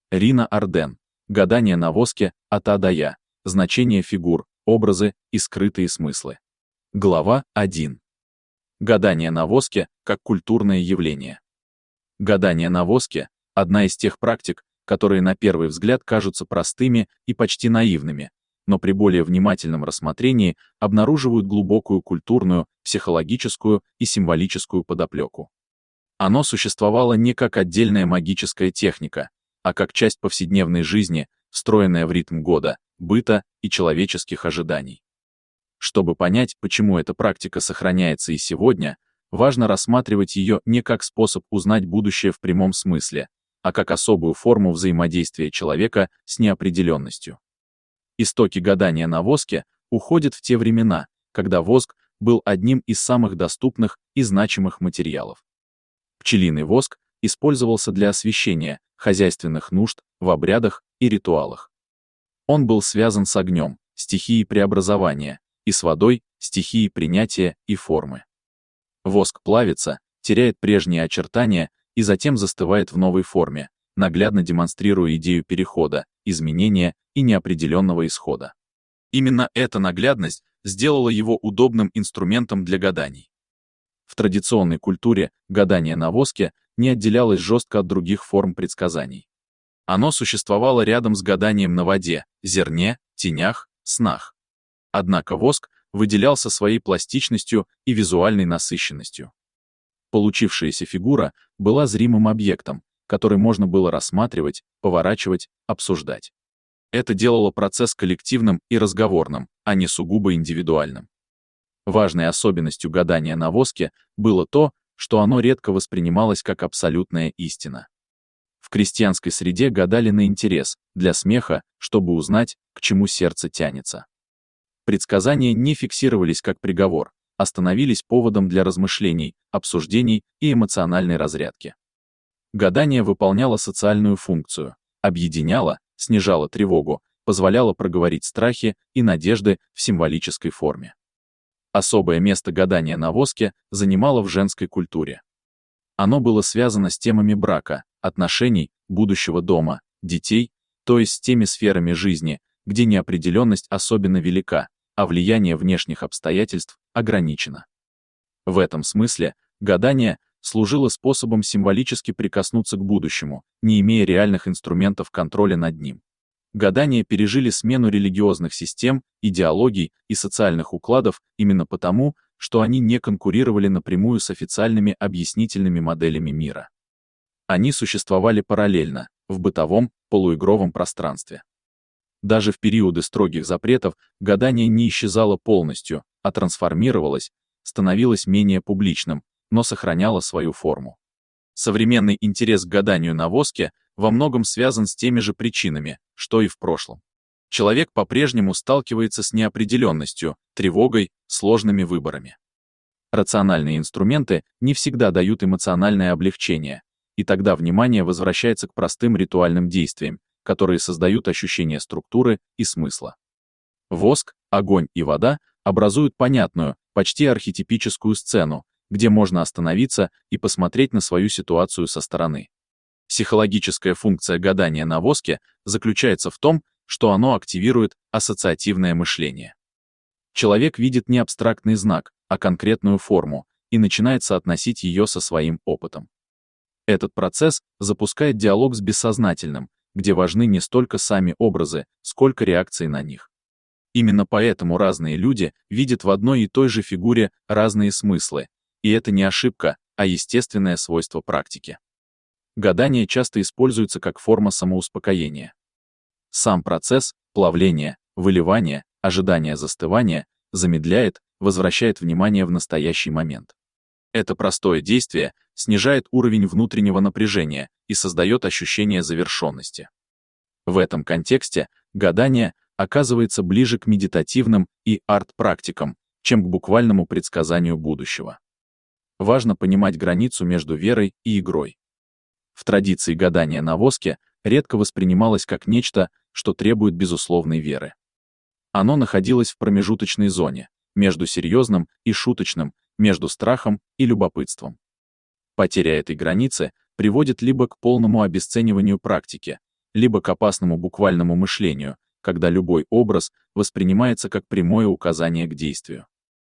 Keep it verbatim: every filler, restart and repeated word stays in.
Рина Арден. Гадание на воске от А до Я. Значение фигур, образы и скрытые смыслы. Глава один. Гадание на воске как культурное явление. Гадание на воске – одна из тех практик, которые на первый взгляд кажутся простыми и почти наивными, но при более внимательном рассмотрении обнаруживают глубокую культурную, психологическую и символическую подоплеку. Оно существовало не как отдельная магическая техника, а как часть повседневной жизни, встроенная в ритм года, быта и человеческих ожиданий. Чтобы понять, почему эта практика сохраняется и сегодня, важно рассматривать ее не как способ узнать будущее в прямом смысле, а как особую форму взаимодействия человека с неопределенностью. Истоки гадания на воске уходят в те времена, когда воск был одним из самых доступных и значимых материалов. Пчелиный воск использовался для освещения, хозяйственных нужд, в обрядах и ритуалах. Он был связан с огнем, стихией преобразования, и с водой, стихией принятия и формы. Воск плавится, теряет прежние очертания и затем застывает в новой форме, наглядно демонстрируя идею перехода, изменения и неопределенного исхода. Именно эта наглядность сделала его удобным инструментом для гаданий. В традиционной культуре гадание на воске не отделялось жестко от других форм предсказаний. Оно существовало рядом с гаданием на воде, зерне, тенях, снах. Однако воск выделялся своей пластичностью и визуальной насыщенностью. Получившаяся фигура была зримым объектом, который можно было рассматривать, поворачивать, обсуждать. Это делало процесс коллективным и разговорным, а не сугубо индивидуальным. Важной особенностью гадания на воске было то, что оно редко воспринималось как абсолютная истина. В крестьянской среде гадали на интерес, для смеха, чтобы узнать, к чему сердце тянется. Предсказания не фиксировались как приговор, а становились поводом для размышлений, обсуждений и эмоциональной разрядки. Гадание выполняло социальную функцию, объединяло, снижало тревогу, позволяло проговорить страхи и надежды в символической форме. Особое место гадания на воске занимало в женской культуре. Оно было связано с темами брака, отношений, будущего дома, детей, то есть с теми сферами жизни, где неопределенность особенно велика, а влияние внешних обстоятельств ограничено. В этом смысле гадание служило способом символически прикоснуться к будущему, не имея реальных инструментов контроля над ним. Гадания пережили смену религиозных систем, идеологий и социальных укладов именно потому, что они не конкурировали напрямую с официальными объяснительными моделями мира. Они существовали параллельно, в бытовом, полуигровом пространстве. Даже в периоды строгих запретов гадание не исчезало полностью, а трансформировалось, становилось менее публичным, но сохраняло свою форму. Современный интерес к гаданию на воске во многом связан с теми же причинами, что и в прошлом. Человек по-прежнему сталкивается с неопределенностью, тревогой, сложными выборами. Рациональные инструменты не всегда дают эмоциональное облегчение, и тогда внимание возвращается к простым ритуальным действиям, которые создают ощущение структуры и смысла. Воск, огонь и вода образуют понятную, почти архетипическую сцену, где можно остановиться и посмотреть на свою ситуацию со стороны. Психологическая функция гадания на воске заключается в том, что оно активирует ассоциативное мышление. Человек видит не абстрактный знак, а конкретную форму и начинает соотносить ее со своим опытом. Этот процесс запускает диалог с бессознательным, где важны не столько сами образы, сколько реакции на них. Именно поэтому разные люди видят в одной и той же фигуре разные смыслы, и это не ошибка, а естественное свойство практики. Гадание часто используется как форма самоуспокоения. Сам процесс плавления, выливания, ожидания застывания замедляет, возвращает внимание в настоящий момент. Это простое действие снижает уровень внутреннего напряжения и создает ощущение завершенности. В этом контексте гадание оказывается ближе к медитативным и арт-практикам, чем к буквальному предсказанию будущего. Важно понимать границу между верой и игрой. В традиции гадания на воске редко воспринималось как нечто, что требует безусловной веры. Оно находилось в промежуточной зоне, между серьезным и шуточным, между страхом и любопытством. Потеря этой границы приводит либо к полному обесцениванию практики, либо к опасному буквальному мышлению, когда любой образ воспринимается как прямое указание к действию.